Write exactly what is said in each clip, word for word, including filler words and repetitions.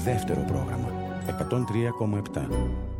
δεύτερο πρόγραμμα εκατόν τρία κόμμα επτά.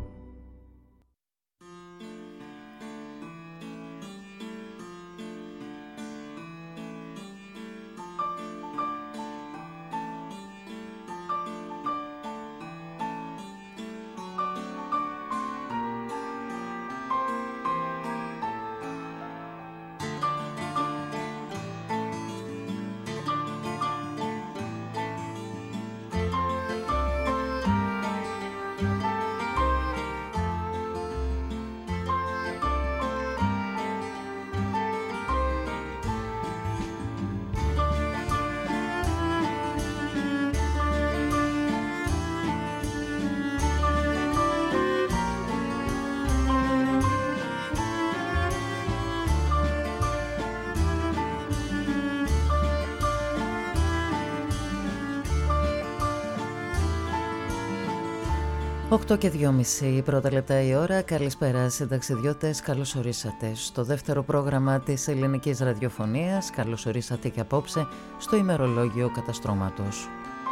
οκτώ και δυόμιση πρώτα λεπτά η ώρα. Καλησπέρα συνταξιδιώτες, καλώς ορίσατε στο δεύτερο πρόγραμμα της ελληνικής ραδιοφωνίας. Καλώς ορίσατε και απόψε στο ημερολόγιο καταστρώματος.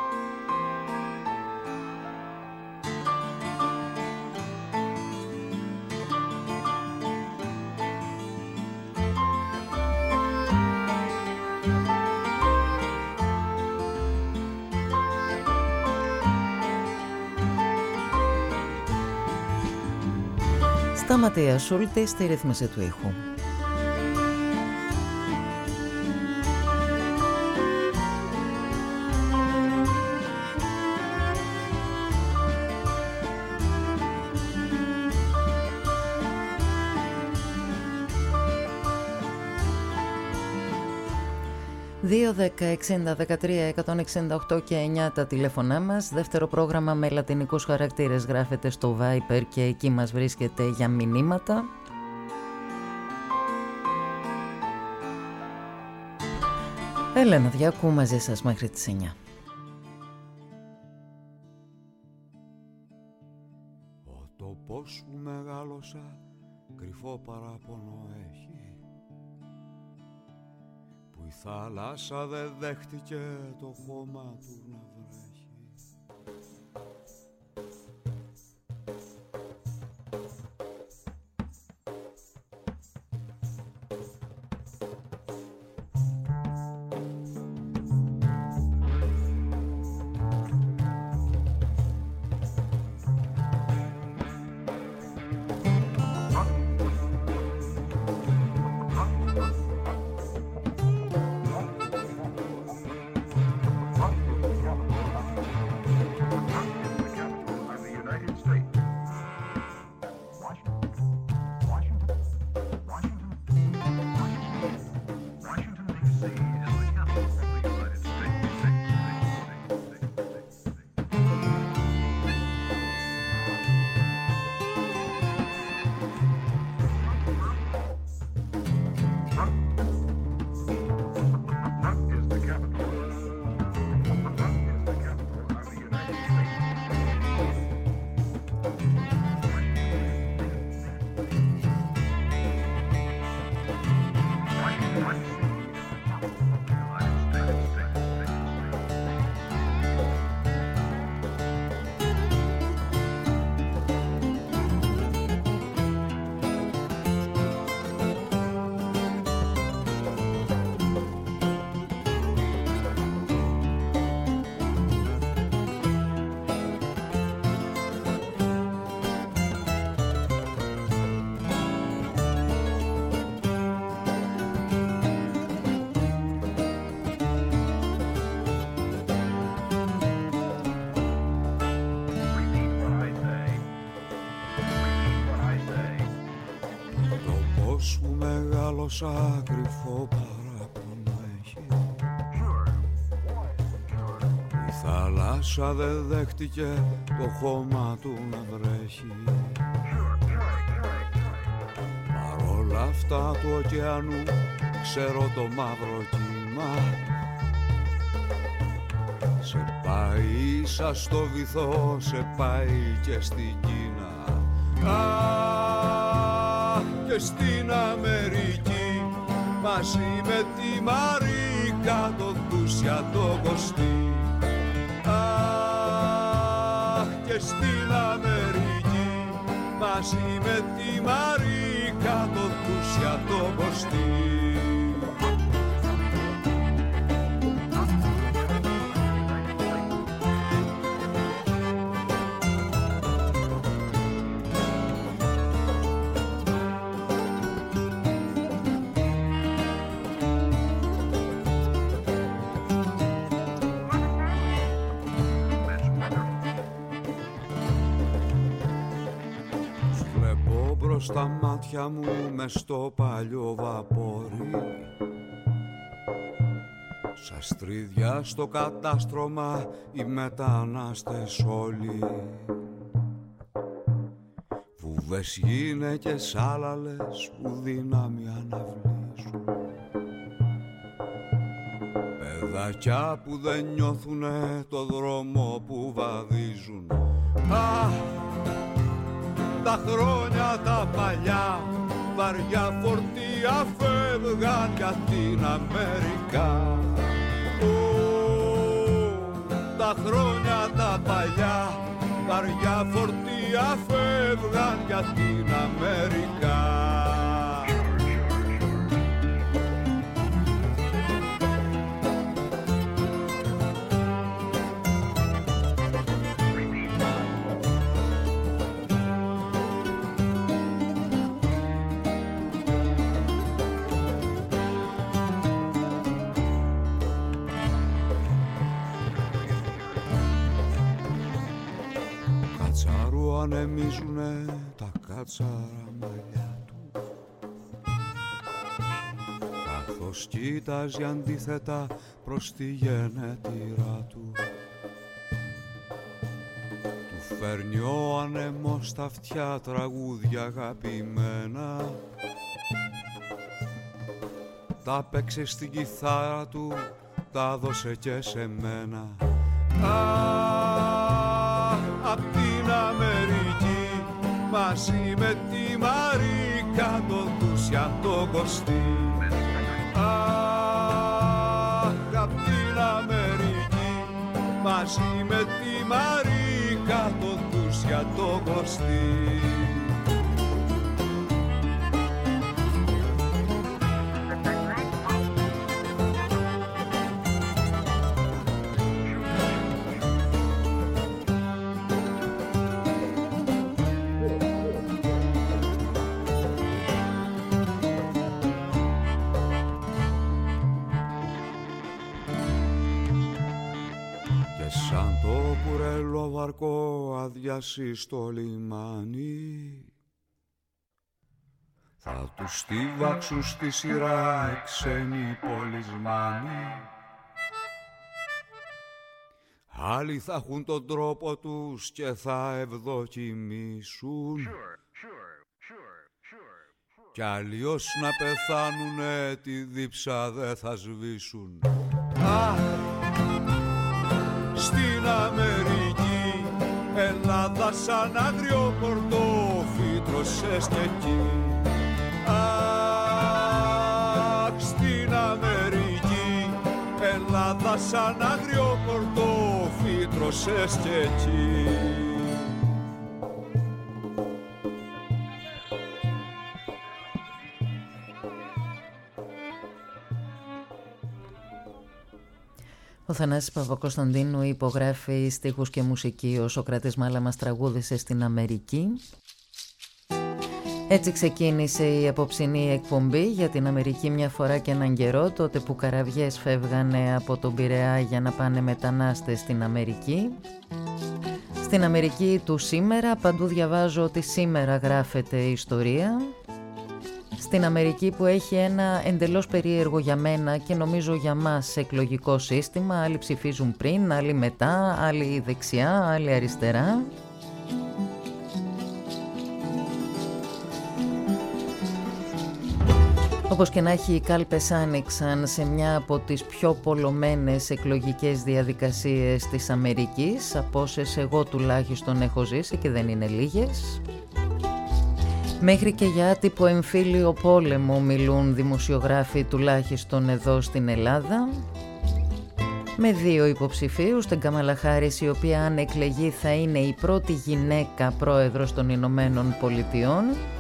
Ματία Σούλτη στη ρύθμιση του ήχου. δύο δέκα εξήντα δεκατρία εκατόν εξήντα οκτώ και εννιά τα τηλέφωνά μας. Δεύτερο πρόγραμμα με λατινικούς χαρακτήρες γράφεται στο Viper και εκεί μας βρίσκεται για μηνύματα. Έλενα Διάκου μαζί σας μέχρι τις εννιά. Ο τόπος που μεγάλωσα κρυφό παράπονο έχει, η θάλασσα δεν δέχτηκε το χώμα του να βρέχει. Όσα κρυφό παράπονο έχει, η θάλασσα δεν δέχτηκε το χώμα του να βρέχει. Παρόλα αυτά του ωκεανού ξέρω το μαύρο κύμα, σε πάει ίσα στο βυθό, σε πάει και στην Κίνα. Α, και στην Αμερική μαζί με τη Μαρίκα το Δούσια το Κωστή. Α, στην Αμερική μαζί με τη Μαρίκα το Δούσια το Κωστή. Στα μάτια μου μες στο παλιό βαπόρι, σαν στρίδια στο κατάστρωμα οι μετανάστες όλοι, βουβές γυναίκες άλλαλες που δύναμη αναβλήσουν, παιδάκια που δεν νιώθουνε το δρόμο που βαδίζουν. Α, τα χρόνια τα παλιά βαριά φορτία φεύγαν για την Αμερικά. Ω, τα χρόνια τα παλιά βαριά φορτία φεύγαν για την Αμερικά. Ανεμίζουνε τα κάτσαρα μαλλιά του, καθώς κοίταζε αντίθετα προς τη γενέτειρά του. Του φέρνει ο ανεμός στα αυτιά τραγούδια αγαπημένα, τα παίξε στην κιθάρα του, τα δώσε και σε μένα. Απ' την Αμερική μαζί με τη Μαρίκα το Δούσια το Κωστή. Αχ, απ' την Αμερική μαζί με τη Μαρίκα το Δούσια το Κωστή. Αδειάσει στο λιμάνι, θα τους στίβαξουν στη σειρά οι ξένοι πολισμάνοι. Άλλοι θα έχουν τον τρόπο τους και θα ευδοκιμήσουν, κι άλλοι ως να πεθάνουνε τη δίψα δεν θα σβήσουν. Αχ, στην Αμερική Ελλάδα σαν άγριο πορτόφι τρώσες και εκεί. Αχ, στην Αμερική Ελλάδα σαν άγριο πορτόφι τρώσες και εκεί. Ο Θανάσης Παπακοσταντίνου υπογράφει στίχους και μουσική. Ο Σωκράτης Μάλαμας τραγούδισε στην Αμερική. Έτσι ξεκίνησε η απόψινή εκπομπή για την Αμερική μια φορά και έναν καιρό, τότε που καραβιές φεύγανε από τον Πειραιά για να πάνε μετανάστες στην Αμερική. Στην Αμερική του σήμερα παντού διαβάζω ότι σήμερα γράφεται η ιστορία. Στην Αμερική που έχει ένα εντελώς περίεργο για μένα και νομίζω για μας εκλογικό σύστημα, άλλοι ψηφίζουν πριν, άλλοι μετά, άλλοι δεξιά, άλλοι αριστερά. Όπως και να έχει, οι κάλπες άνοιξαν σε μια από τις πιο πολλωμένες εκλογικές διαδικασίες της Αμερικής, από όσες εγώ τουλάχιστον έχω ζήσει και δεν είναι λίγες. Μέχρι και για άτυπο εμφύλιο πόλεμο μιλούν δημοσιογράφοι, τουλάχιστον εδώ στην Ελλάδα. με δύο υποψηφίους, την Καμάλα Χάρις, η οποία αν εκλεγεί θα είναι η πρώτη γυναίκα πρόεδρος των Ηνωμένων Πολιτειών,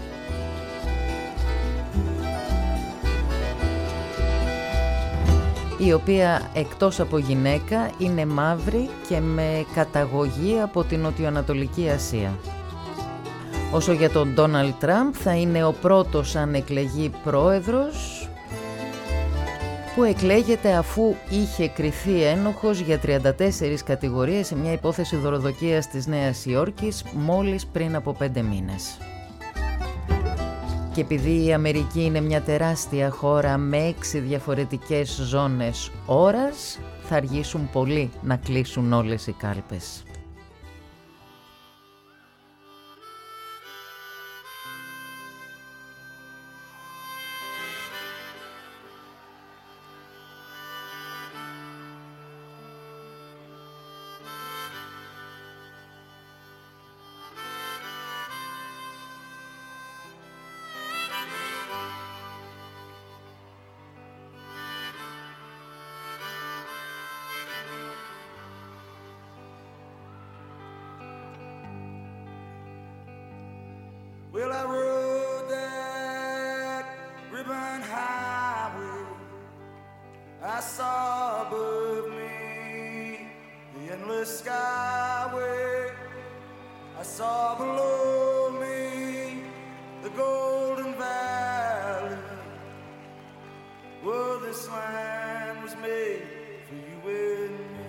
η οποία εκτός από γυναίκα είναι μαύρη και με καταγωγή από την Νοτιοανατολική Ασία. Όσο για τον Ντόναλντ Τραμπ, θα είναι ο πρώτος αν εκλεγεί πρόεδρος που εκλέγεται αφού είχε κριθεί ένοχος για τριάντα τέσσερις κατηγορίες σε μια υπόθεση δωροδοκίας της Νέας Υόρκης μόλις πριν από πέντε μήνες. Και επειδή η Αμερική είναι μια τεράστια χώρα με έξι διαφορετικές ζώνες ώρας, θα αργήσουν πολύ να κλείσουν όλες οι κάλπες. Well, I rode that ribbon highway. I saw above me the endless skyway. I saw below me the golden valley. Well, this land was made for you and me.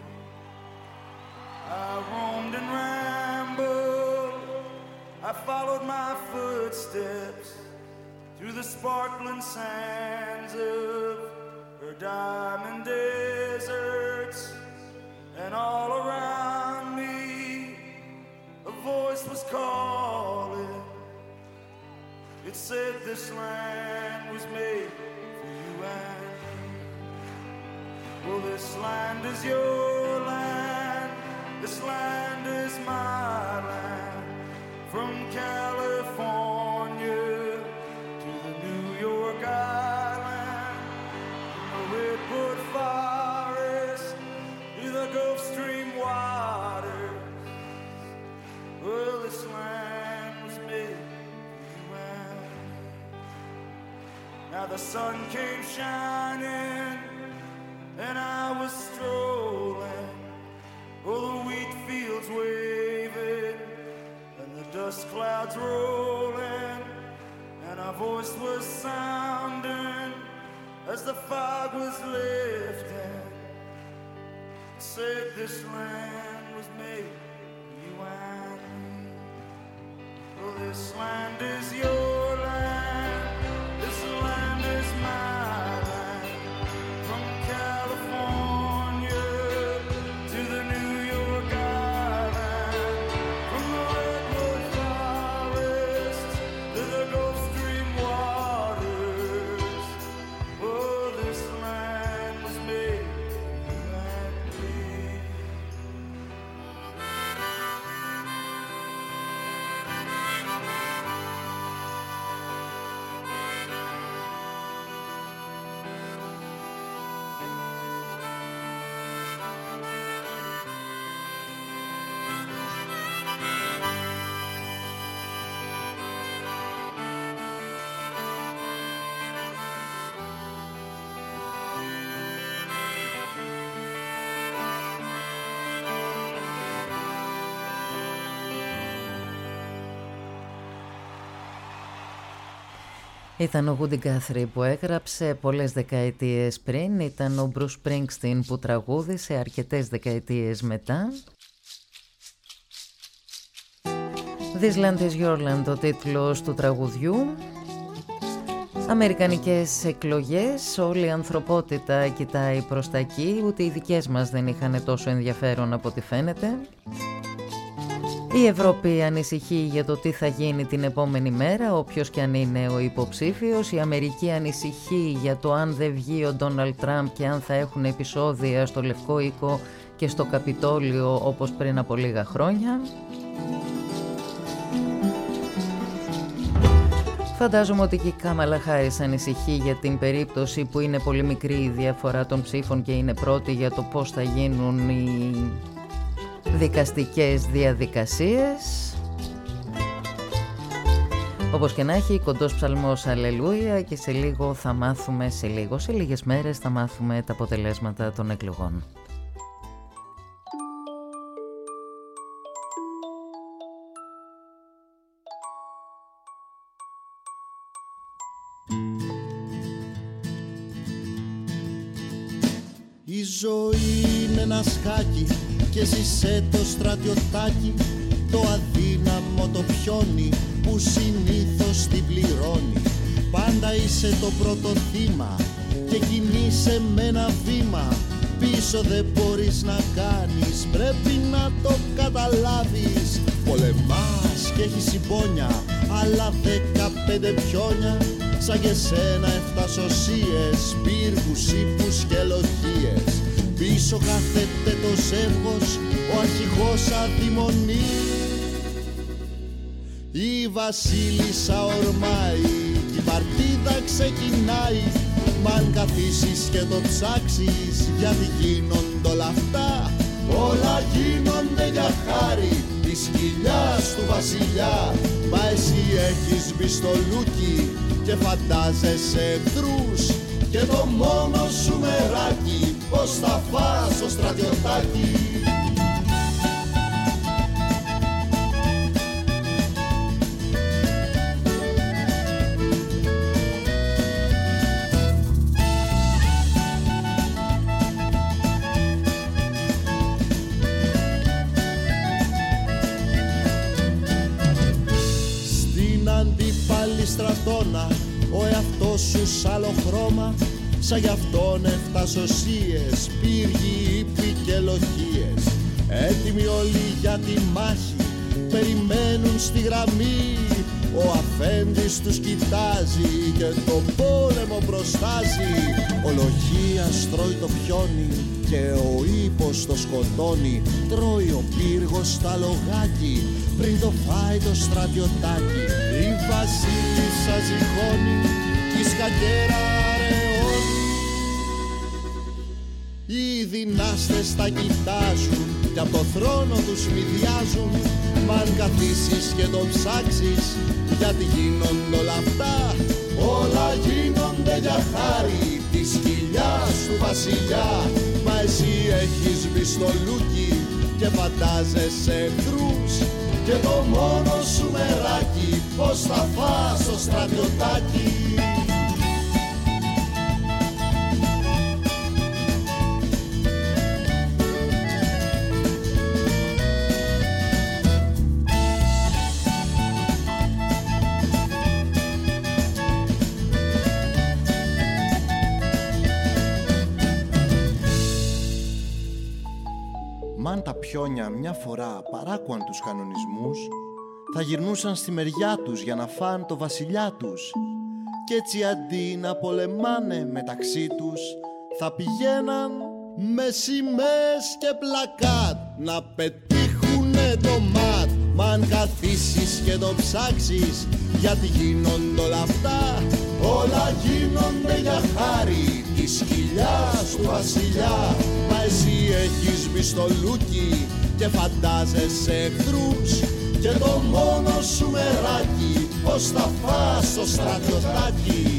I roamed and rambled, I followed my footsteps through the sparkling sands of her diamond deserts, and all around me a voice was calling. It said this land was made for you and me. Well, this land is your land, this land is my land. From California to the New York Island, from the Redwood Forest to the Gulf Stream waters. Well, this land was made for you and me. Now the sun came shining and I was strolling, oh, the wheat fields waving, dust clouds rolling, and our voice was sounding as the fog was lifting. Said this land was made for you and me. Well, this land is your land, this land is my land. From California to the New York Island, from the Redwood Forest to the Gulf Stream waters. Oh, this land was made for you and me. Ήταν ο Woody Guthrie που έγραψε πολλές δεκαετίες πριν, ήταν ο Bruce Springsteen που τραγούδισε αρκετές δεκαετίες μετά. This Land is Your Land, ο τίτλος του τραγουδιού. Αμερικανικές εκλογές, όλη η ανθρωπότητα κοιτάει προς τα εκεί, ούτε οι δικές μας δεν είχαν τόσο ενδιαφέρον από ό,τι φαίνεται. Η Ευρώπη ανησυχεί για το τι θα γίνει την επόμενη μέρα, όποιος και αν είναι ο υποψήφιος. Η Αμερική ανησυχεί για το αν δεν βγει ο Ντόναλντ Τραμπ και αν θα έχουν επεισόδια στο Λευκό Οίκο και στο Καπιτόλιο όπως πριν από λίγα χρόνια. Φαντάζομαι ότι και η Κάμαλα Χάρις ανησυχεί για την περίπτωση που είναι πολύ μικρή η διαφορά των ψήφων και είναι πρώτη για το πώς θα γίνουν οι δικαστικές διαδικασίες. Όπως και να έχει, κοντός ψαλμός Αλληλούια, και σε λίγο θα μάθουμε, σε λίγο, σε λίγες μέρες θα μάθουμε τα αποτελέσματα των εκλογών. Η ζωή είναι ένα σκάκι και ζήσε το στρατιωτάκι, το αδύναμο το πιόνι που συνήθως την πληρώνει. Πάντα είσαι το πρώτο θύμα και κινείσαι με ένα βήμα. Πίσω δεν μπορείς να κάνεις, πρέπει να το καταλάβεις. Πολεμάς και έχεις συμπόνια, άλλα δεκαπέντε πιόνια. Σαν και σένα εφτά σωσίες, πύργους, ύπους και λοχίες. Πίσω κάθεται το ζεύγος, ο αρχηγός αδειμονεί. Η βασίλισσα ορμάει, η παρτίδα ξεκινάει. Μ' αν καθίσεις και το ψάξεις, γιατί γίνονται όλα αυτά. Όλα γίνονται για χάρη της κοιλιάς του βασιλιά. Μα εσύ έχεις μπει στο λούκι και φαντάζεσαι εχθρούς, και το μόνο σου μεράκι πως θα φας το στρατιωτάκι. Στρατώνα, ο εαυτός σου σ' άλλο χρώμα. Σαν γι' αυτόν εφτά σωσίες, πύργοι, ύποι και λοχίες. Έτοιμοι όλοι για τη μάχη, περιμένουν στη γραμμή. Ο αφέντης τους κοιτάζει και το πόλεμο προστάζει. Ο λογίας τρώει το πιόνι και ο ύπος το σκοτώνει. Τρώει ο πύργος τα λογάκι πριν το φάει το στρατιωτάκι. Η βασίλισσα ζυγώνει κι η σκακέρα αραιώνει. Οι δυνάστες τα κοιτάζουν κι απ' το θρόνο τους μηδιάζουν. Μ' αν καθίσεις και το ψάξεις, γιατί γίνονται όλα αυτά. Όλα γίνονται για χάρη της κοιλιάς του βασιλιά. Μα εσύ έχεις μπει στο λούκι και φαντάζεσαι εχθρούς, και το μόνο σου μεράκι πως θα φας το στρατιωτάκι. Μαν τα πιόνια μια φορά παράκουαν τους κανονισμούς, θα γυρνούσαν στη μεριά τους για να φάν το βασιλιά τους. Κι έτσι αντί να πολεμάνε μεταξύ τους, θα πηγαίναν με σημαίες και πλακάτ να πετύχουνε το ματ. Μ' αν καθίσεις και το ψάξεις, γιατί γίνονται όλα αυτά. Όλα γίνονται για χάρη της κοιλιάς του βασιλιά. Μα εσύ έχεις μπει στο λούκι και φαντάζεσαι εχθρούς, και το μόνο σου μεράκι πως θα φας το στρατιωτάκι.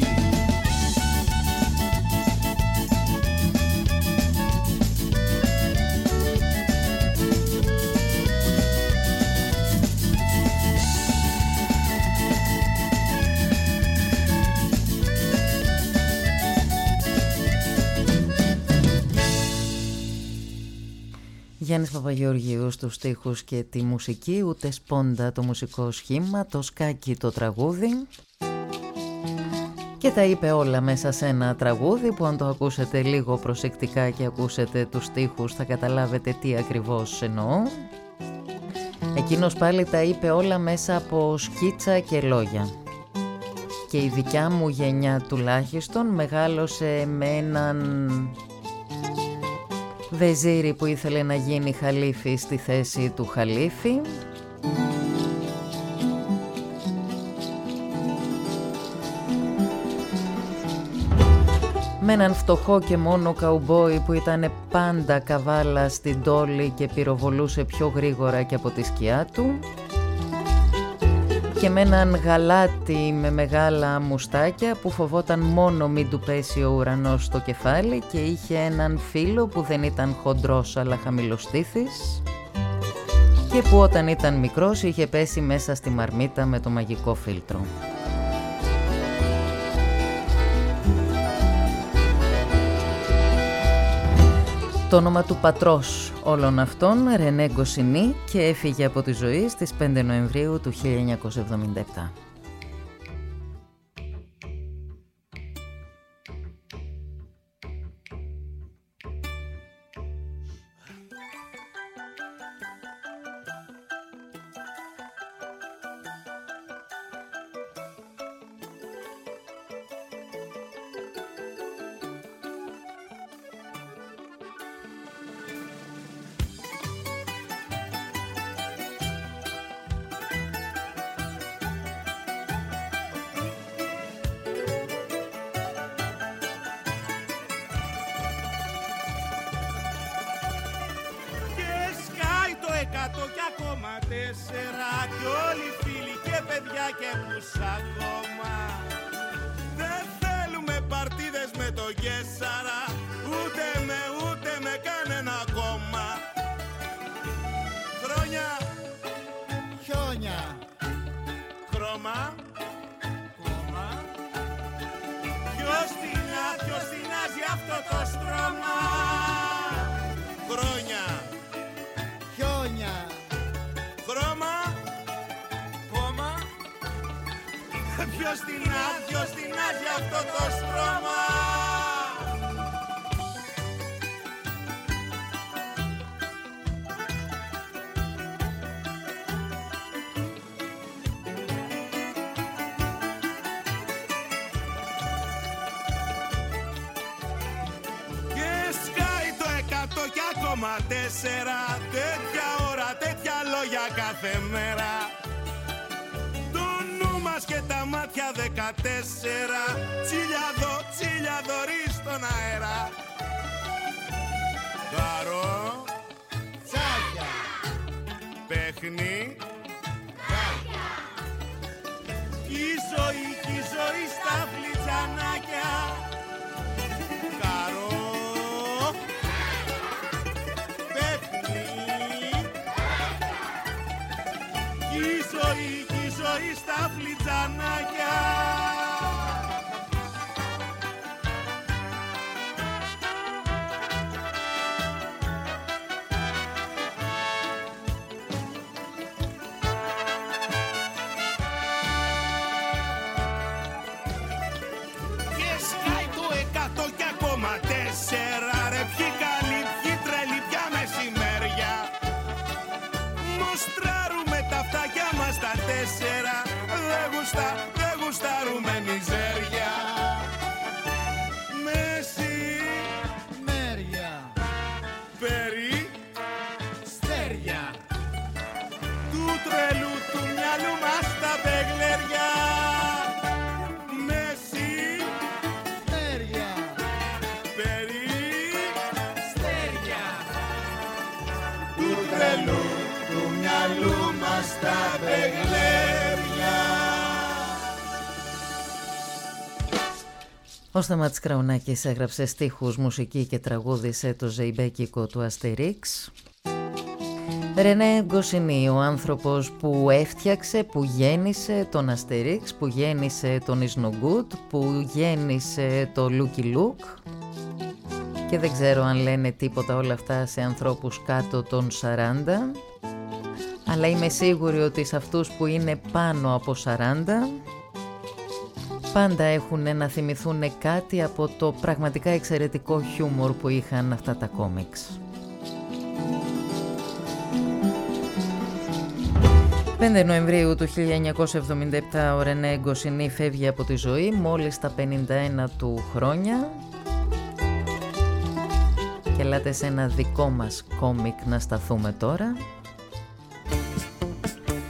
Γιάννης Παπαγεωργίου στους στίχους και τη μουσική, ούτε σπόντα το μουσικό σχήμα, το σκάκι το τραγούδι. Και τα είπε όλα μέσα σε ένα τραγούδι που αν το ακούσετε λίγο προσεκτικά και ακούσετε τους στίχους θα καταλάβετε τι ακριβώς εννοώ. Εκείνος πάλι τα είπε όλα μέσα από σκίτσα και λόγια. Και η δικιά μου γενιά τουλάχιστον μεγάλωσε με έναν βεζίρι που ήθελε να γίνει χαλίφη στη θέση του χαλίφη. με έναν φτωχό και μόνο καουμπόι που ήταν πάντα καβάλα στην τόλη και πυροβολούσε πιο γρήγορα και από τη σκιά του, και με έναν γαλάτι με μεγάλα μουστάκια που φοβόταν μόνο μην του πέσει ο ουρανός στο κεφάλι, και είχε έναν φίλο που δεν ήταν χοντρός αλλά χαμηλοστήθης και που όταν ήταν μικρός είχε πέσει μέσα στη μαρμίτα με το μαγικό φίλτρο. Το όνομα του πατρός όλων αυτών, Ρενέ Γκοσινί, και έφυγε από τη ζωή στις πέντε Νοεμβρίου του χίλια εννιακόσια εβδομήντα επτά. Τέσσερα, τέτοια ώρα, τέτοια λόγια κάθε μέρα. Το νου μας και τα μάτια δεκατέσσερα. Τσίλιαδο, τσίλιαδορί στον αέρα. Καρό, τσάκια. Παίχνει, τσάκια. Κι η ζωή, κι η ζωή στα φλιτζανάκια. Καρό, η ζωή στα φλιτζανάκια. Και σκάει το εκατό και ακόμα τέσσερα. Ρε ποιοι καλοί, ποιοι τρελοί, πια μεσημέρια. Μοστράρουμε τα φτάκια μας τα τέσσερα. Δεν γουστα, δεν γουστάρουμε μιζέρια. Μεσημέρια. Περί στέρια. Του τρελού του μυαλού μας τα μπεγλέρια. Μεσημέρια. Περί στέρια. Του τρελού του μυαλού μας τα μπεγλέρια. Ο Σταμάτης Κραουνάκης έγραψε στίχους, μουσική και τραγούδισε το ζεϊμπέκικο του Αστερίξ. Ρενέ Γκοσινί, ο άνθρωπος που έφτιαξε, που γέννησε τον Αστερίξ, που γέννησε τον Ισνογκούτ, που γέννησε το Λούκι Λουκ. Και δεν ξέρω αν λένε τίποτα όλα αυτά σε ανθρώπους κάτω των σαράντα, αλλά είμαι σίγουρη ότι σε αυτούς που είναι πάνω από σαράντα πάντα έχουν να θυμηθούν κάτι από το πραγματικά εξαιρετικό χιούμορ που είχαν αυτά τα κόμιξ. πέντε Νοεμβρίου του χίλια εννιακόσια εβδομήντα επτά ο Ρενέ Γκοσινί φεύγει από τη ζωή μόλις τα πενήντα ένα του χρόνια. Και ελάτε σε ένα δικό μας κόμικ να σταθούμε τώρα.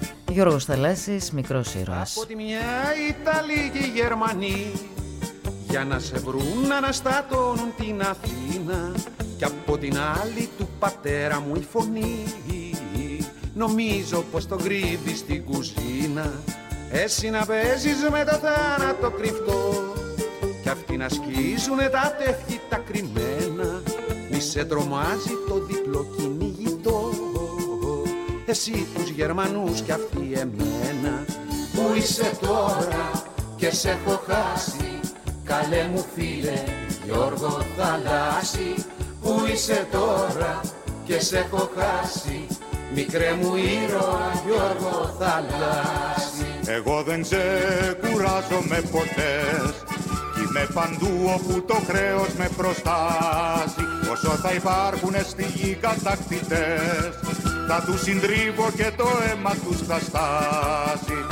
Γιώργος Θαλάσσης, Μικρός Ήρωας. Από τη μια Ιταλοί και Γερμανοί για να σε βρουν να αναστατώνουν την Αθήνα κι από την άλλη του πατέρα μου η φωνή. Νομίζω πως το κρύβει στην κουζίνα, εσύ να παίζεις με το θάνατο κρυφτό κι αυτοί να σκίζουνε τα τεύχη τα κρυμμένα. Μη σε τρομάζει το διπλό κυνηγητό, εσύ τους Γερμανούς κι αυτοί εμένα. Πού είσαι τώρα και σε έχω χάσει, καλέ μου φίλε Γιώργο Θαλάσση. Πού είσαι τώρα και σε έχω χάσει, μικρέ μου ήρωα Γιώργο Θαλάσση. Εγώ δεν ξεκουράζομαι ποτέ κι είμαι παντού όπου το χρέος με προστάζει. Όσο θα υπάρχουνε στη γη κατακτητές, θα τους συντρίβω και το αίμα τους θα στάσει.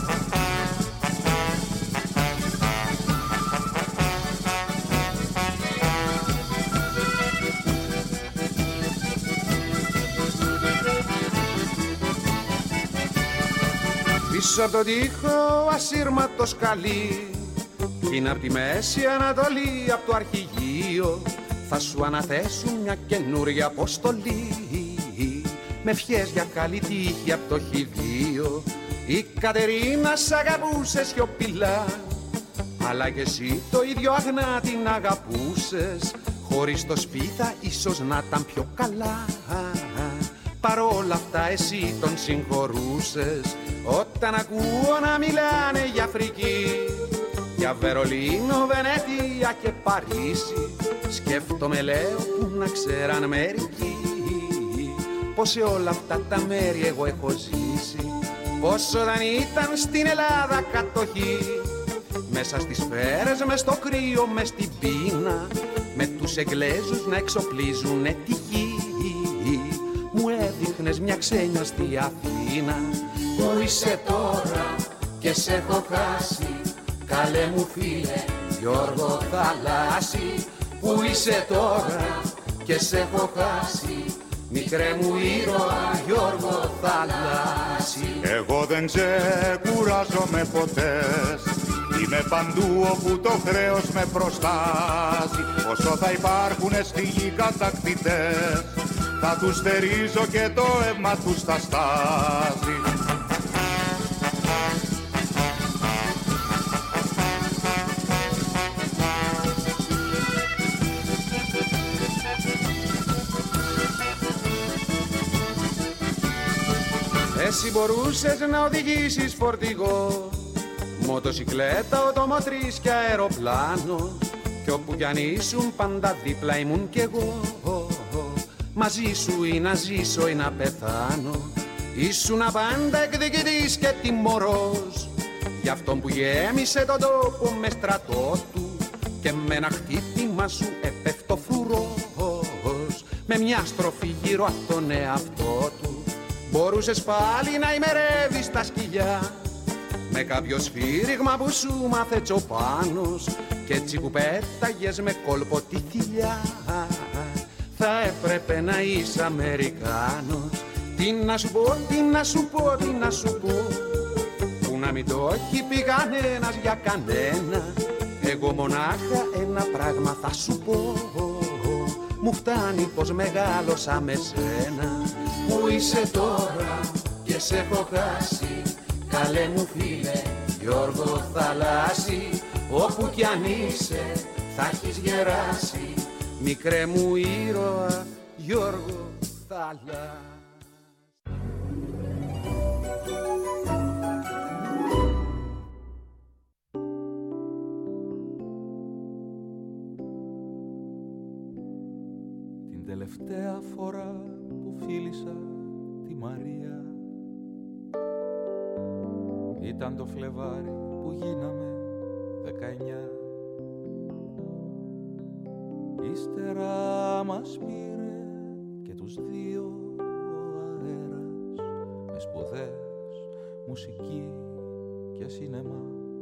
Πίσω από τον τοίχο ασύρματο σκαλί, είναι απ' τη Μέση Ανατολή, απ' το αρχηγείο θα σου αναθέσουν μια καινούρια αποστολή με ευχές για καλή τύχη απ' το χειδείο. Η Κατερίνα σ' αγαπούσε σιωπηλά, αλλά και εσύ το ίδιο αγνά την αγαπούσες. Χωρίς το σπίθα ίσως να ήταν πιο καλά, παρόλα αυτά εσύ τον συγχωρούσες. Όταν ακούω να μιλάνε για Αφρική, για Βερολίνο, Βενετία και Παρίσι, σκέφτομαι λέω που να ξέραν μερικοί πως σε όλα αυτά τα μέρη εγώ έχω ζήσει. Πως όταν ήταν στην Ελλάδα κατοχή, μέσα στις σφαίρες, μες στο κρύο, μες στην πείνα, με τους Εγγλέζους να εξοπλίζουνε τη γη, μου έδειχνες μια ξένιαστη Αθήνα. Πού είσαι τώρα και σε έχω χάσει, καλέ μου φίλε Γιώργο Θαλάσση. Πού είσαι τώρα και σε έχω χάσει, μικρέ μου ήρωα Γιώργο Θαλάσση. Εγώ δεν ξεκουράζομαι ποτέ, είμαι παντού όπου το χρέος με προστάζει. Όσο θα υπάρχουνε στη γη κατακτητές, θα τους στερίζω και το αίμα τους θα στάζει. Εσύ μπορούσες να οδηγήσεις φορτηγό, μοτοσικλέτα, οτομοτρής και αεροπλάνο, κι όπου κι αν ήσουν πάντα δίπλα ήμουν κι εγώ. Μαζί σου ή να ζήσω ή να πεθάνω, ήσουν πάντα εκδικητής και τιμωρός για αυτόν που γέμισε τον τόπο με στρατό του και με ένα χτύπημα σου έπεφτο φρουρός. Με μια στροφή γύρω από τον εαυτό του μπορούσες πάλι να ημερεύεις τα σκυλιά με κάποιο σφύριγμα που σου μάθε Τσοπάνος κι έτσι που πέταγες με κόλπο τη θηλιά. Θα έπρεπε να είσαι Αμερικάνος. Τι να σου πω, τι να σου πω, τι να σου πω, που να μην το έχει πει κανένας για κανένα. Εγώ μονάχα ένα πράγμα θα σου πω, μου φτάνει πως μεγάλωσα με σένα. Πού είσαι τώρα και σε έχω χάσει, καλέ μου φίλε Γιώργο Θαλάσση. Όπου κι αν είσαι θα έχεις γεράσει, μικρέ μου ήρωα Γιώργο Θαλάσση. Την τελευταία φορά που φίλησα τη Μαρία ήταν το Φλεβάρι που γίναμε δεκαεννιά. Ύστερα μας πήρε και τους δύο ο αέρας με σπουδές, μουσική και σινεμά.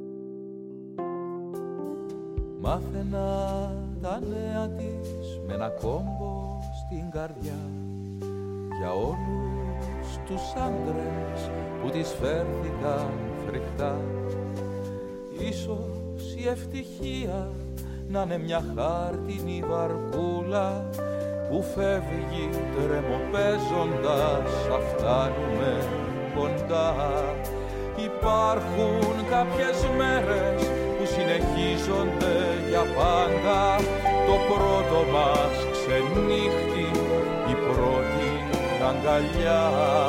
Μάθαινα τα νέα της με ένα κόμπο στην καρδιά για όλους τους άντρες που της φέρθηκαν φρικτά. Ίσως η ευτυχία να είναι μια χάρτινη βαρκούλα που φεύγει τρεμοπαίζοντας, θα φτάνουμε κοντά. Υπάρχουν κάποιες μέρες που συνεχίζονται για πάντα, το πρώτο μας ξενύχτη, η πρώτη αγκαλιά.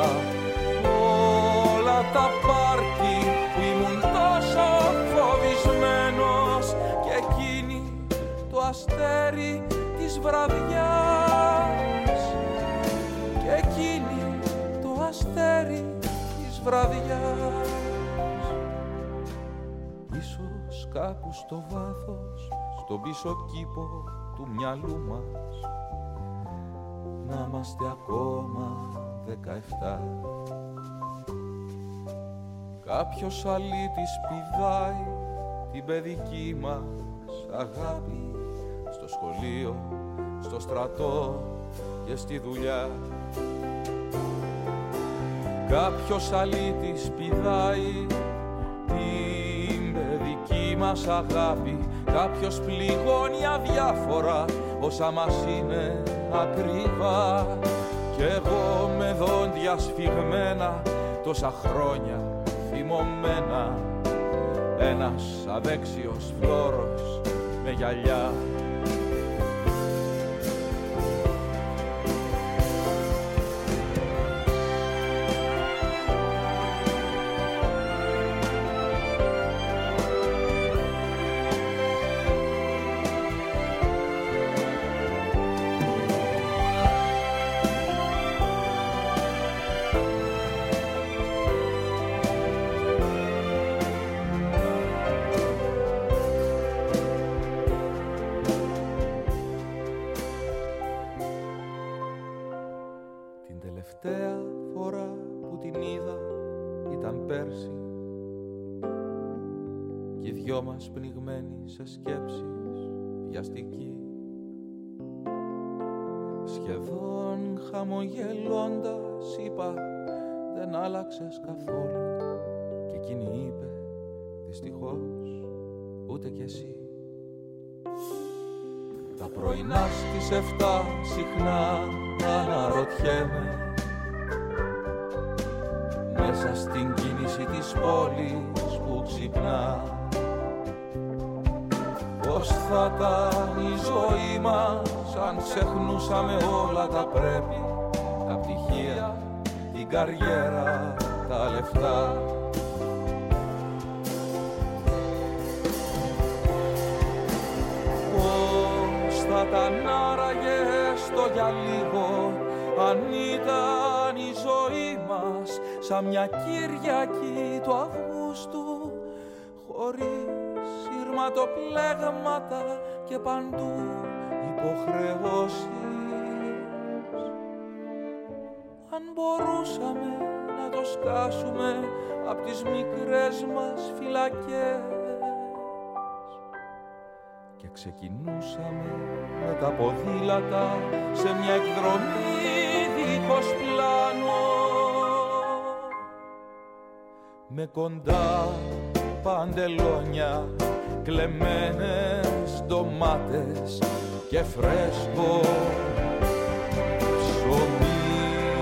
Όλα τα πάρτι που ήμουν τόσο φοβισμένος και εκείνη το αστέρι της βραδιάς, και εκείνη το αστέρι της βραδιάς. Ίσως κάπου στο βάθος, στον πίσω κήπο του μυαλού μας, να είμαστε ακόμα δεκαεφτά. Κάποιος αλήτης πηδάει την παιδική μας αγάπη, στο σχολείο, στο στρατό και στη δουλειά. Κάποιος αλήτης πηδάει την παιδική μας αγάπη, κάποιος πληγώνει αδιάφορα όσα μας είναι ακριβά. Κι εγώ με δόντια σφιγμένα τόσα χρόνια θυμωμένα, ένας αδέξιος φλόρος με γυαλιά. Τελευταία φορά που την είδα ήταν πέρσι, κι οι δυο μας πνιγμένοι σε σκέψεις βιαστικοί. Σχεδόν χαμογελώντας είπα, δεν άλλαξες καθόλου, και εκείνη είπε, δυστυχώς ούτε κι εσύ. Τα πρωινά στις εφτά συχνά αναρωτιέμαι, μέσα στην κίνηση της πόλης που ξυπνά, πώς θα ήταν η ζωή μας αν ξεχνούσαμε όλα τα πρέπει, τα πτυχία, την καριέρα, τα λεφτά. Πώς θα ήταν άραγε έστω για λίγο αν ήταν η ζωή μας σαν μια Κυριακή του Αυγούστου, χωρίς σύρματοπλέγματα και παντού υποχρεώσεις. Αν μπορούσαμε να το σκάσουμε απ' τις μικρές μας φυλακές και ξεκινούσαμε με τα ποδήλατα σε μια εκδρομή δίχως πλάνο, με κοντά παντελόνια, κλεμμένες ντομάτες και φρέσκο ψωμί,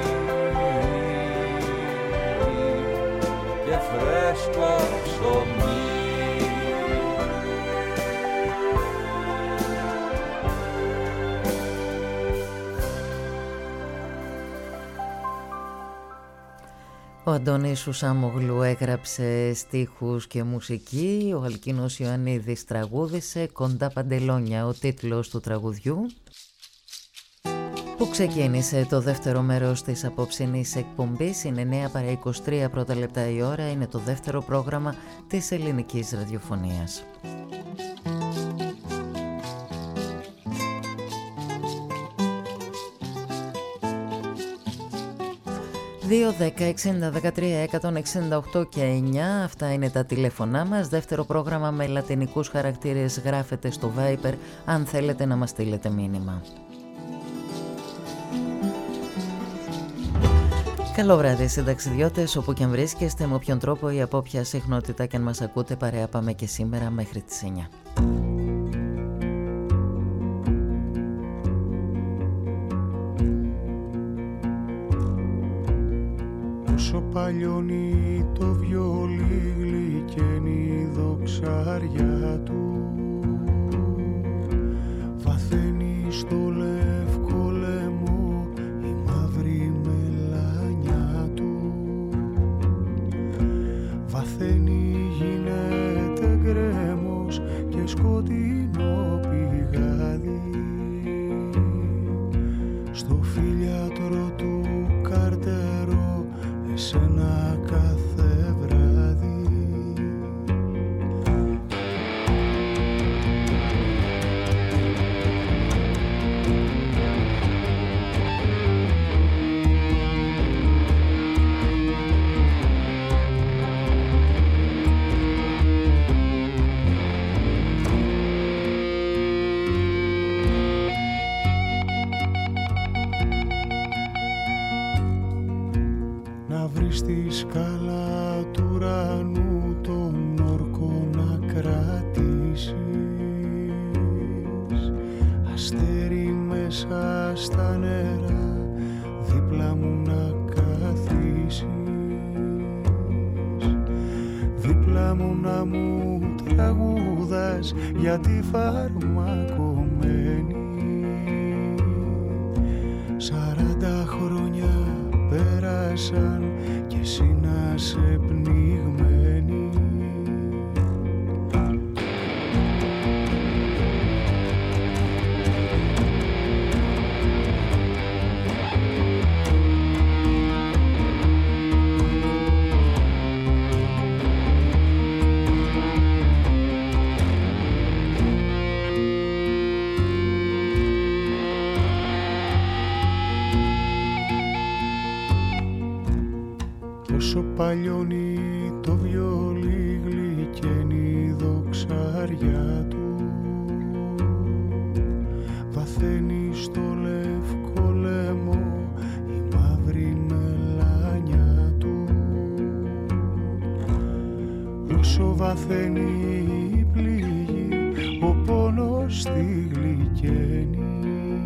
και φρέσκο ψωμί. Ο Αντώνης Σουσάμογλου έγραψε στίχους και μουσική, ο Αλκίνος Ιωαννίδης τραγούδισε, «Κοντά Παντελόνια» ο τίτλος του τραγουδιού, που ξεκίνησε το δεύτερο μέρος της απόψινής εκπομπής. Είναι εννέα παρά είκοσι τρία πρώτα λεπτά η ώρα, είναι το δεύτερο πρόγραμμα της ελληνικής ραδιοφωνίας. δύο δέκα εξήντα δεκατρία εκατόν εξήντα οκτώ και εννιά, αυτά είναι τα τηλέφωνά μας. Δεύτερο πρόγραμμα με λατινικούς χαρακτήρες γράφετε στο Viber αν θέλετε να μας στείλετε μήνυμα. Καλό βράδυ συνταξιδιώτες, όπου και αν βρίσκεστε, με όποιον τρόπο ή από όποια συχνότητα και αν μας ακούτε, παρέα πάμε και σήμερα μέχρι τις εννιά. Όσο παλιώνει το βιολί γλυκαίνει η δοξάρια του, βαθαίνει στο λευκό λαιμό η μαύρη μελάνια του, βαθαίνει γίνεται γκρέμος και σκοτεινό πηγάδι στο φίλιατρο του καρτερό εσένα κάθε βράδυ. Στη σκάλα του ουρανού τον όρκο να κρατήσεις, αστέρι μέσα στα νερά δίπλα μου να καθίσεις, δίπλα μου να μου τραγούδας γιατί φαρμακωμένη. Σαράντα χρόνια πέρασαν και εσύ να σε πνιγμένη. Όσο παλιώνει το βιολί γλυκαίνει η δοξάρια του, βαθαίνει στο λευκό λαιμό η μαύρη μελάνια του, όσο βαθαίνει η πληγή ο πόνος τη γλυκαίνει.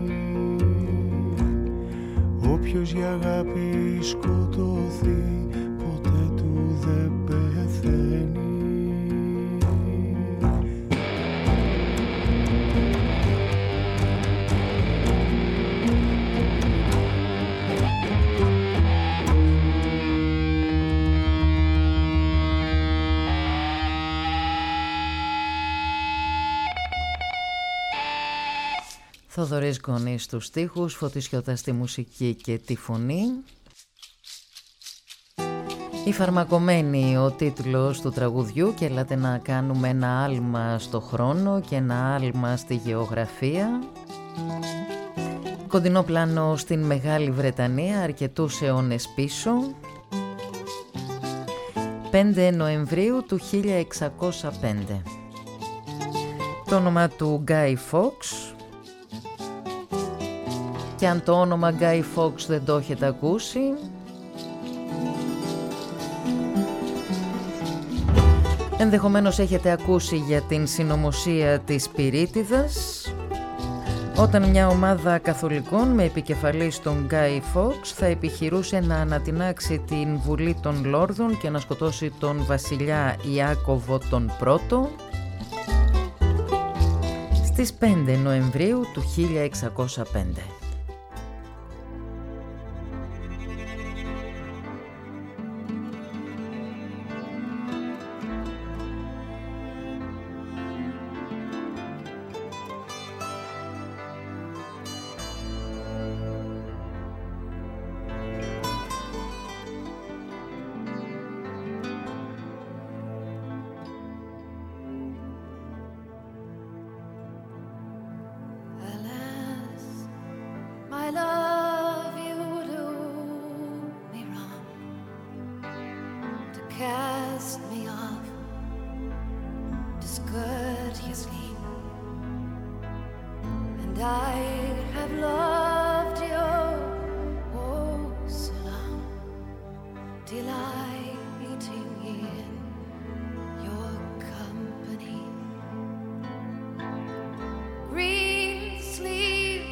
Όποιος για αγάπη σκοτωθεί ποτέ του δεν πεθαίνει. Θοδωρής Γκονής στους στίχους, Φώτης Γιώτας στη μουσική και τη φωνή. Η Φαρμακωμένη ο τίτλος του τραγουδιού και έλατε να κάνουμε ένα άλμα στο χρόνο και ένα άλμα στη γεωγραφία. Κοντινό πλάνο στην Μεγάλη Βρετανία αρκετούς αιώνες πίσω. πέντε Νοεμβρίου του χίλια εξακόσια πέντε. Το όνομα του Guy Fawkes. Και αν το όνομα Guy Fawkes δεν το έχετε ακούσει, ενδεχομένως έχετε ακούσει για την συνωμοσία της Πυρίτιδας, όταν μια ομάδα καθολικών με επικεφαλής τον Guy Fawkes θα επιχειρούσε να ανατινάξει την Βουλή των Λόρδων και να σκοτώσει τον βασιλιά Ιάκωβο τον Πρώτο στις πέντε Νοεμβρίου του χίλια εξακόσια πέντε.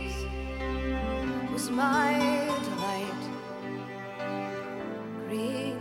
My delight, green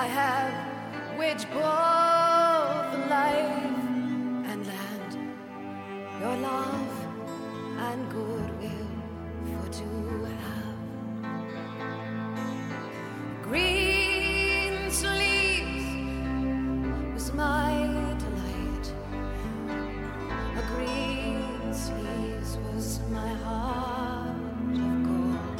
I have which both life and land, your love and goodwill for to have. Green sleeves was my delight, a green sleeves was my heart of gold.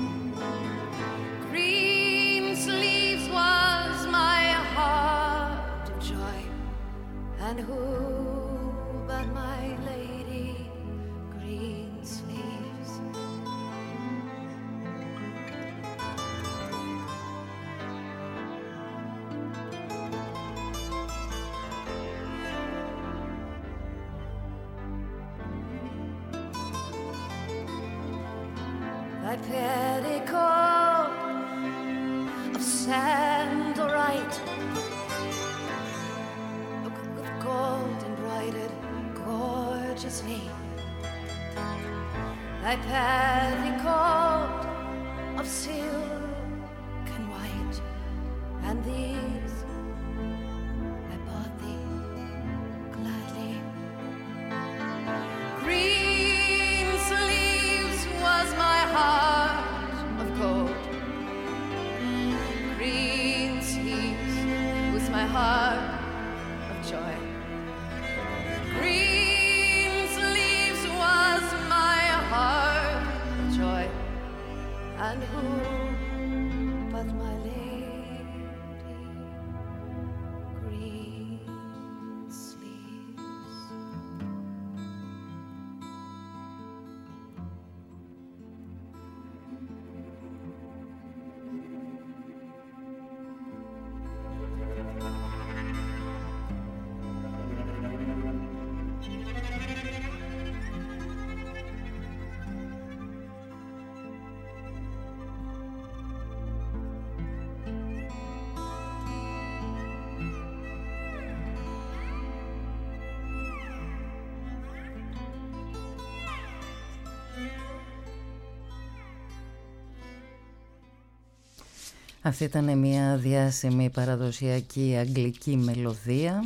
Green sleeves was my heart of joy, and who but my lady green sleeves? Thy petticoat of sandalite, with gold embroidered gorgeously. Thy petticoat of silk and white, and these I bought thee gladly. Green sleeves was my heart of gold. Green sleeves was my heart of joy. Green sleeves was my heart of joy, and who but my lady green sleeves? Αυτή ήταν μια διάσημη παραδοσιακή αγγλική μελωδία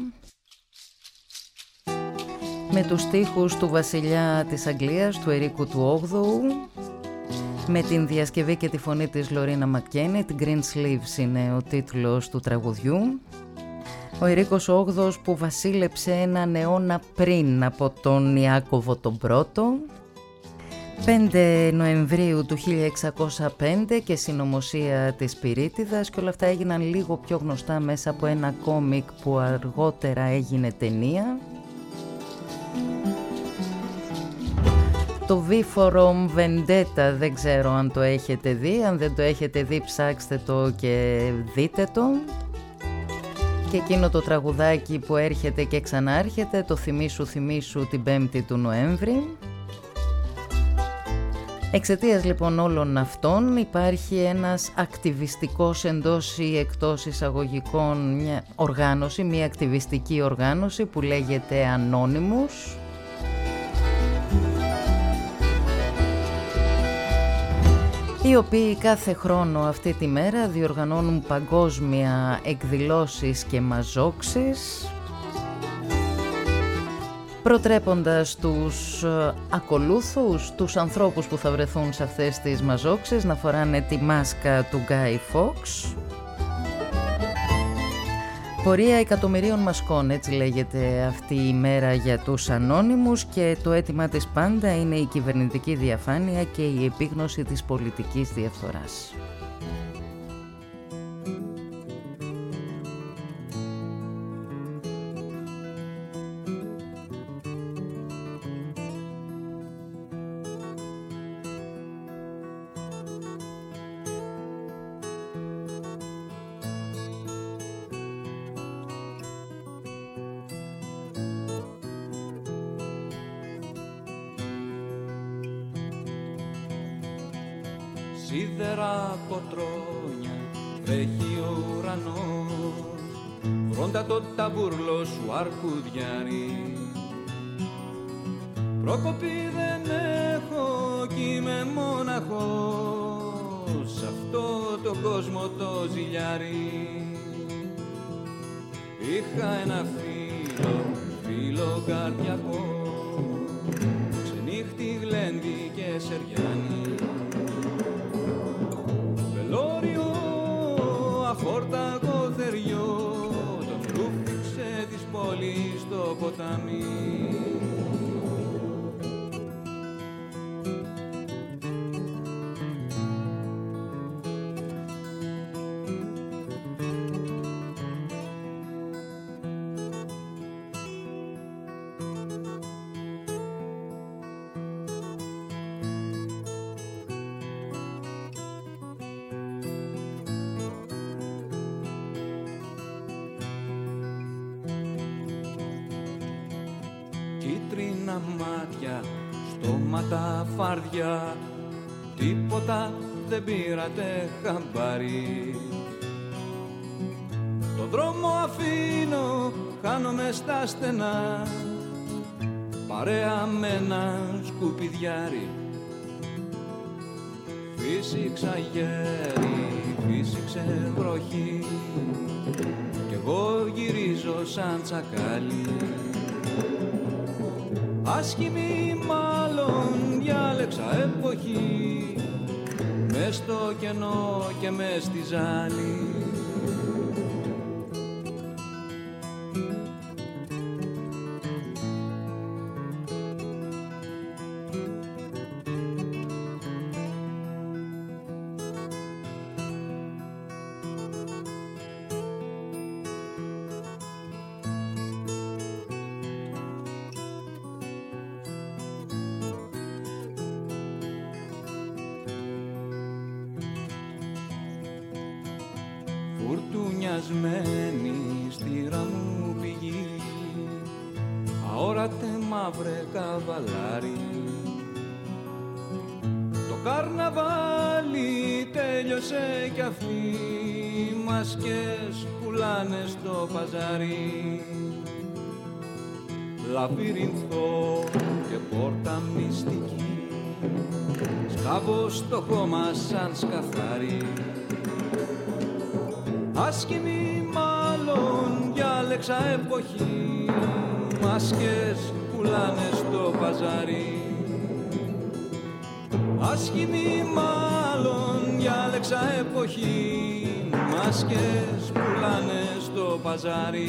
με τους στίχους του βασιλιά της Αγγλίας, του Ερίκου του όγδοου, με την διασκευή και τη φωνή της Λορίνα Μακκένι. Την Green Sleeves είναι ο τίτλος του τραγουδιού. Ο Ερίκος ο όγδοος που βασίλεψε έναν αιώνα πριν από τον Ιάκωβο τον Πρώτο, πέντε Νοεμβρίου του χίλια εξακόσια πέντε, και συνωμοσία της Πυρίτιδας, και όλα αυτά έγιναν λίγο πιο γνωστά μέσα από ένα κόμικ που αργότερα έγινε ταινία. Το V for Rome Vendetta, δεν ξέρω αν το έχετε δει. Αν δεν το έχετε δει, ψάξτε το και δείτε το. Και εκείνο το τραγουδάκι που έρχεται και ξανάρχεται, το θυμήσου θυμήσου την πέμπτη του Νοέμβρη. Εξαιτίας λοιπόν όλων αυτών υπάρχει ένας ακτιβιστικός εντός ή εκτός εισαγωγικών μια οργάνωση, μια ακτιβιστική οργάνωση που λέγεται Anonymous, οι οποίοι κάθε χρόνο αυτή τη μέρα διοργανώνουν παγκόσμια εκδηλώσεις και μαζόξεις, προτρέποντας τους ακολούθους, τους ανθρώπους που θα βρεθούν σε αυτές τις μαζόξεις, να φοράνε τη μάσκα του Guy Fawkes. Πορεία εκατομμυρίων μασκών, έτσι λέγεται αυτή η μέρα για τους ανώνυμους, και το αίτημα της πάντα είναι η κυβερνητική διαφάνεια και η επίγνωση της πολιτικής διαφθοράς. Σίδερα κοτρόνια τρέχει ο ουρανός, βρόντα το ταμπουρλό σου αρκουδιάρι. Πρόκοπη δεν έχω κι είμαι μόναχος, σ' αυτό το κόσμο το ζηλιάρι. Είχα ένα φίλο, φίλο καρδιακό, ξενύχτη, γλέντι και σεριάνι, βελόριο, αφόρτακο θεριό, τον ρούφηξε της πόλης στο ποτάμι. Κίτρινα μάτια, στόματα φάρδια, τίποτα δεν πήρατε χαμπάρι. Το δρόμο αφήνω, χάνομαι στα στενά, παρέα με ένα σκουπιδιάρι. Φύσηξα γέρι, φύσηξε βροχή, κι εγώ γυρίζω σαν τσακάλι. Άσχημη μάλλον διάλεξα εποχή, μες στο κενό και μες στη ζάλη. Φουρτουνιασμένη στήρα μου πηγή, αόρατε μαύρε καβαλάρι. Το καρναβάλι τέλειωσε κι αυτοί, μάσκες πουλάνε στο παζάρι. Λαβύρινθο και πόρτα μυστική, σκάβω στο χώμα σαν σκαθάρι. Άσχημη μάλλον διάλεξα εποχή, μάσκες πουλάνε στο παζάρι. Άσχημη μάλλον διάλεξα εποχή, μάσκες πουλάνε στο παζάρι.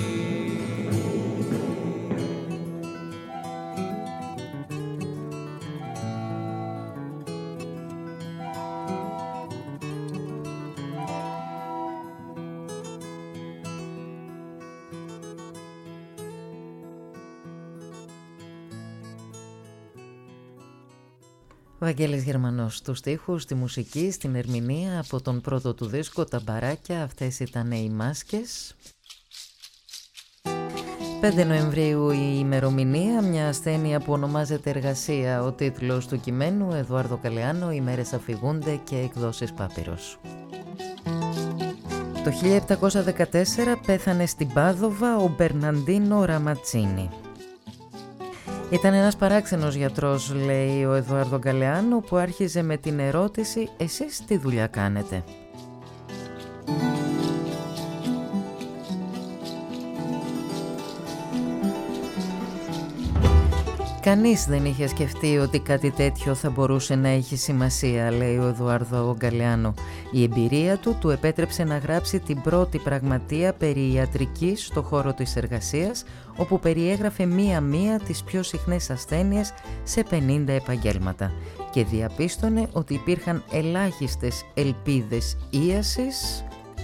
Βαγγέλης Γερμανός στους στίχους, στη μουσική, στην ερμηνεία από τον πρώτο του δίσκο «Τα μπαράκια». Αυτές ήταν οι μάσκες. πέντε Νοεμβρίου η ημερομηνία, μια ασθένεια που ονομάζεται εργασία. Ο τίτλος του κειμένου, Εδουάρδο Γκαλεάνο, «Οι μέρες αφηγούνται» και εκδόσεις Πάπυρος. Το χίλια επτακόσια δεκατέσσερα πέθανε στην Πάδοβα ο Μπερναντίνο Ραματσίνι. Ήταν ένας παράξενος γιατρός, λέει ο Εδουάρδο Γκαλεάνο, που άρχιζε με την ερώτηση «Εσείς τι δουλειά κάνετε?» Κανείς δεν είχε σκεφτεί ότι κάτι τέτοιο θα μπορούσε να έχει σημασία, λέει ο Εδουάρδο Γκαλεάνο. Η εμπειρία του του επέτρεψε να γράψει την πρώτη πραγματεία περί ιατρικής στο χώρο της εργασίας, όπου περιέγραφε μία-μία τις πιο συχνές ασθένειες σε πενήντα επαγγέλματα και διαπίστωνε ότι υπήρχαν ελάχιστες ελπίδες ίασης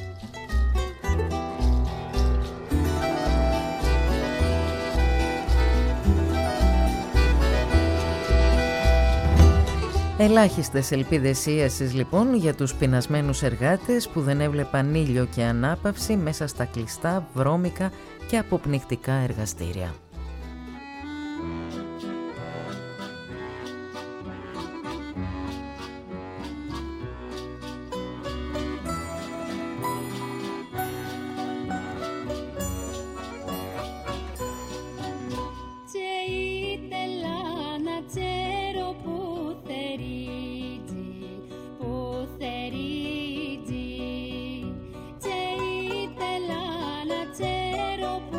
Ελάχιστες ελπίδες ίασης λοιπόν για τους πεινασμένους εργάτες που δεν έβλεπαν ήλιο και ανάπαυση μέσα στα κλειστά, βρώμικα και αποπνικτικά εργαστήρια. Pero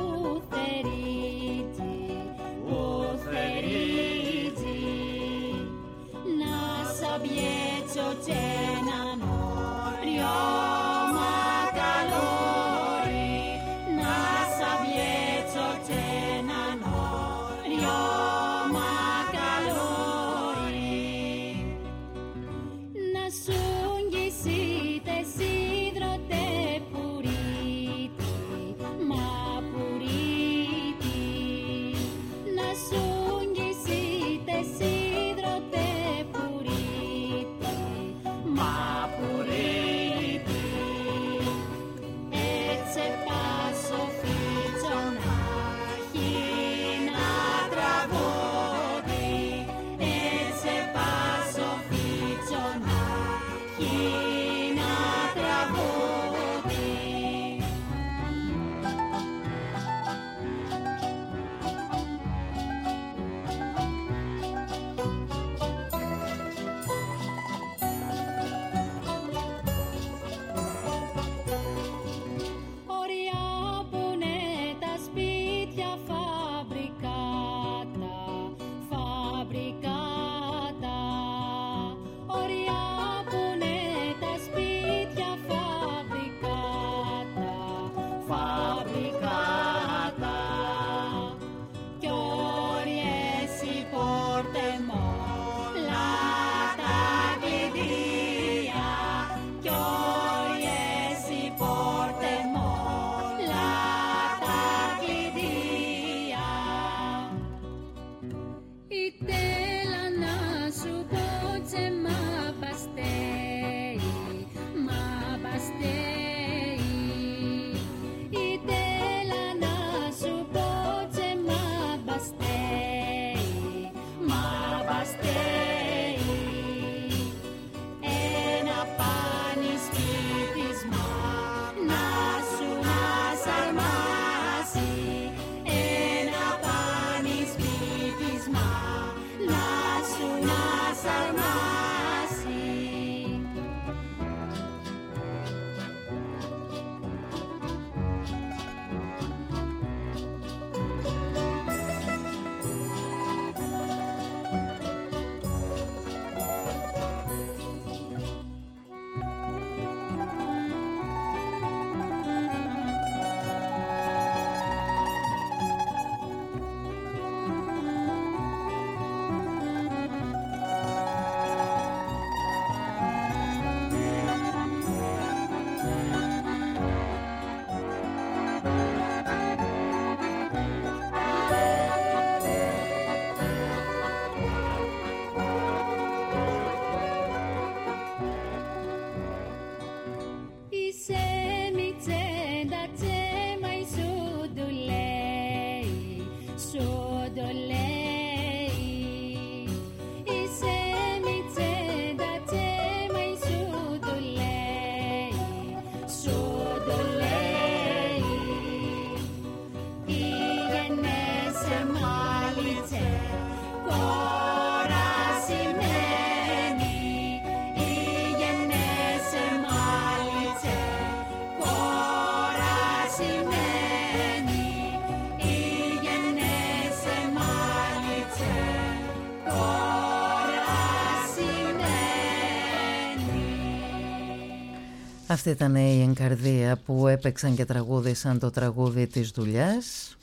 Αυτή ήταν η Ενκαρδία που έπαιξαν και τραγούδισαν το τραγούδι της δουλειάς.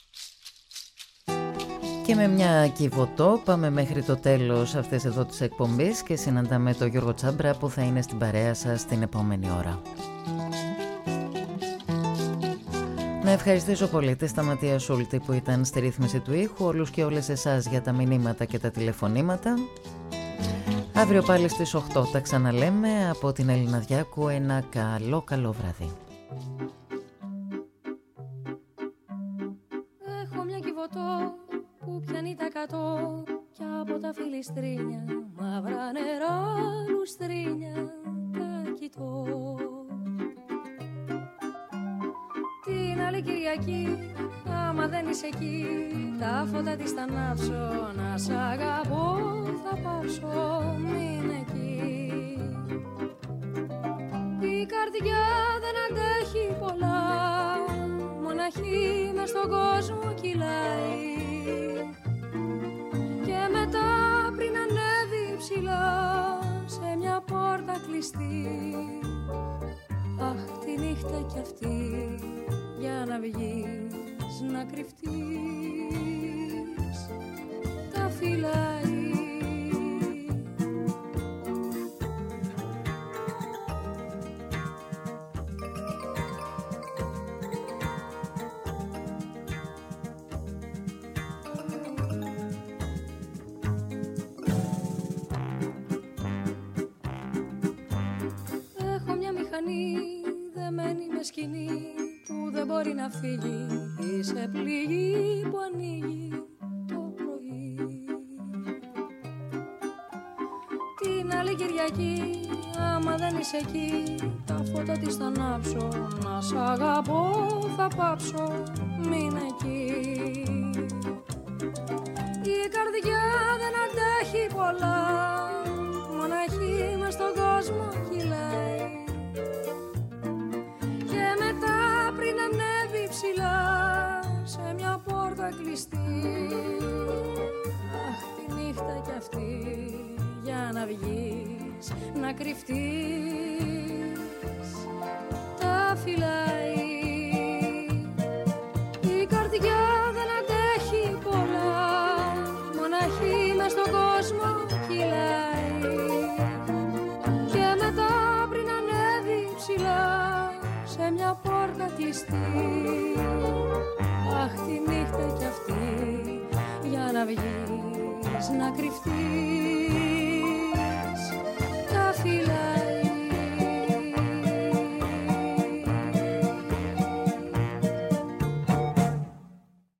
Και με μια κυβωτό πάμε μέχρι το τέλος αυτής εδώ της εκπομπής και συναντάμε τον Γιώργο Τσάμπρα που θα είναι στην παρέα σας την επόμενη ώρα. Να ευχαριστήσω πολύ τη Σταματία Σούλτη που ήταν στη ρύθμιση του ήχου, όλους και όλες εσάς για τα μηνύματα και τα τηλεφωνήματα. Αύριο πάλι στις οκτώ τα ξαναλέμε. Από την Έλληνα Διάκου ένα καλό καλό βράδυ. Έχω μια κυβωτό που πιάνει τα κατώ κι από τα φιλιστρίνια μαύρα νερά λουστρίνια τα κοιτώ. Την άλλη Κυριακή άμα δεν είσαι εκεί τα φώτα της θα ανάψω, να σ' αγαπώ θα πάψω, μην εκεί. Η καρδιά δεν αντέχει πολλά, μοναχή μες στον κόσμο κυλάει. Και μετά πριν ανέβει ψηλά σε μια πόρτα κλειστή. Αχ, τη νύχτα κι αυτή για να βγεις, να κρυφτείς, τα φυλάει. Δεμένη με σκηνή που δεν μπορεί να φύγει. Είσαι πληγή που ανοίγει το πρωί. Την άλλη Κυριακή, άμα δεν είσαι εκεί, τα φώτα της θα ανάψω. Να σ' αγαπώ θα πάψω, μείνε εκεί. Η καρδιά δεν αντέχει πολλά, μοναχή μες στον κόσμο κυλάει. Ψηλά σε μια πόρτα κλειστή. Αχ, τη νύχτα κι αυτή για να βγεις, να κρυφτείς, τα φυλάει. Η καρδιά δεν αντέχει πολλά, μοναχή μες στον κόσμο κυλάει. Και μετά πριν ανέβει ψηλά σε μια πόρτα κλειστή. Αχ, τη νύχτα κι αυτή για να βγεις, να κρυφτείς,